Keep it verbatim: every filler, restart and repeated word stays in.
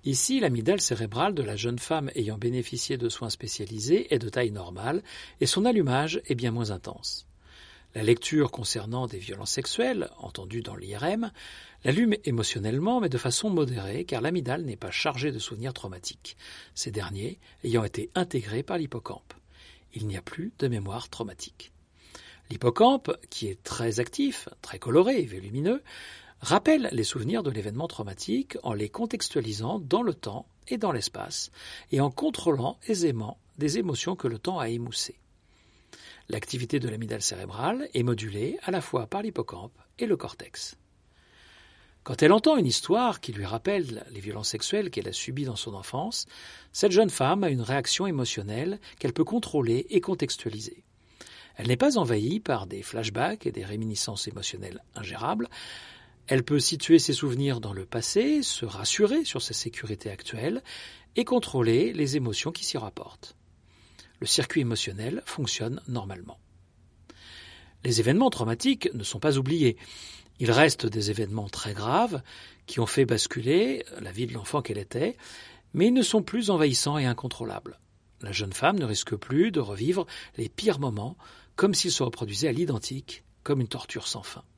Ici, l'amygdale cérébrale de la jeune femme ayant bénéficié de soins spécialisés est de taille normale et son allumage est bien moins intense. La lecture concernant des violences sexuelles, entendues dans l'I R M, l'allume émotionnellement mais de façon modérée car l'amygdale n'est pas chargée de souvenirs traumatiques, ces derniers ayant été intégrés par l'hippocampe. Il n'y a plus de mémoire traumatique. L'hippocampe, qui est très actif, très coloré et volumineux, rappelle les souvenirs de l'événement traumatique en les contextualisant dans le temps et dans l'espace et en contrôlant aisément des émotions que le temps a émoussées. L'activité de l'amygdale cérébrale est modulée à la fois par l'hippocampe et le cortex. Quand elle entend une histoire qui lui rappelle les violences sexuelles qu'elle a subies dans son enfance, cette jeune femme a une réaction émotionnelle qu'elle peut contrôler et contextualiser. Elle n'est pas envahie par des flashbacks et des réminiscences émotionnelles ingérables. Elle peut situer ses souvenirs dans le passé, se rassurer sur sa sécurité actuelle et contrôler les émotions qui s'y rapportent. Le circuit émotionnel fonctionne normalement. Les événements traumatiques ne sont pas oubliés. Il reste des événements très graves qui ont fait basculer la vie de l'enfant qu'elle était, mais ils ne sont plus envahissants et incontrôlables. La jeune femme ne risque plus de revivre les pires moments comme s'ils se reproduisaient à l'identique, comme une torture sans fin.